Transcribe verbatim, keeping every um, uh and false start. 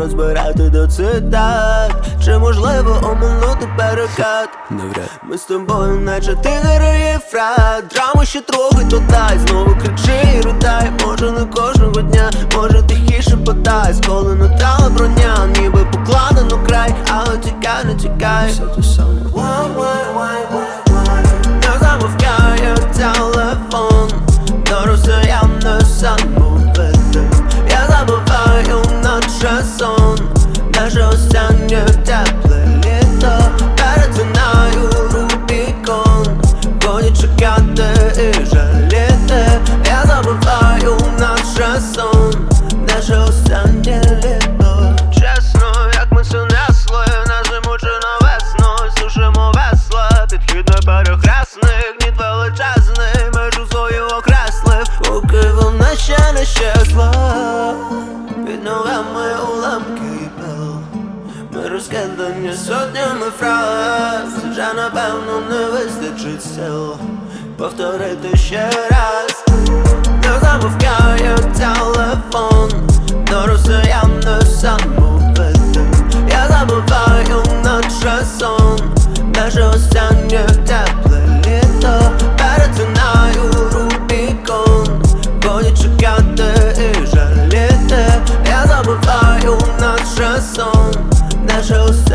назбирати до цитат. Чи можливо оминути перекат? Навряд. Ми з тобою, наче тигр і єфрат. Драму ще трохи додай, знову кричи і рутай. Може не кожного дня, може тихіше подай. Сколена та броня, ніби покладено край. Але тікай, не тікай, все те саме. Не замовкає телефон, до росіян не самовидим. Я забуваю, наче сон, наше останнє тепле літо. Перетинаю Рубікон, годі чекати і жаліти. Я забуваю, наче сон, наше останнє літо. Чесно, як ми це несли, на зиму чи на весну, сушимо весла. Підхід на перехресних, гніт величезний, межу свою окреслив, поки вона ще не щезла. Під ногами уламки і пил, ми розкидані сотнями фраз. Вже напевно не вистачить сил повторити ще раз. Не замовкає телефон, до росіян не самовидим. Я забуваю, наче сон, наше останнє тепле літо. Перетинаю Рубікон, годі чекати і жаліти. Я забуваю, наче сон, наше останнє